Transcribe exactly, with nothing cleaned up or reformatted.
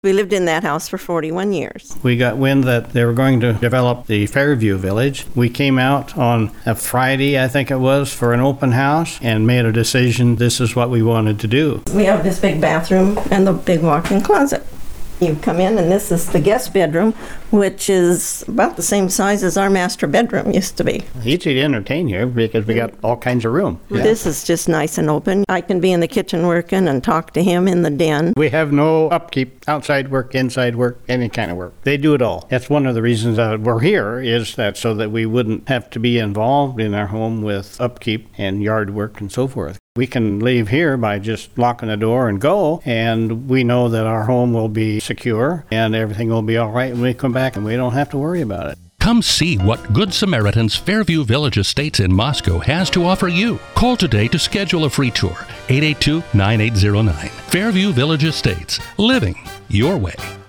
We lived in that house for forty-one years. We got wind that they were going to develop the Fairview Village. We came out on a Friday, I think it was, for an open house and made a decision this is what we wanted to do. We have this big bathroom and the big walk-in closet. You come in and this is the guest bedroom, which is about the same size as our master bedroom used to be. Easy to entertain here because we got all kinds of room. Yeah. This is just nice and open. I can be in the kitchen working and talk to him in the den. We have no upkeep, outside work, inside work, any kind of work. They do it all. That's one of the reasons that we're here, is that so that we wouldn't have to be involved in our home with upkeep and yard work and so forth. We can leave here by just locking the door and go, and we know that our home will be secure and everything will be all right when we come back, and we don't have to worry about it. Come see what Good Samaritan's Fairview Village Estates in Moscow has to offer you. Call today to schedule a free tour. eight eight two, nine eight zero nine. Fairview Village Estates. Living your way.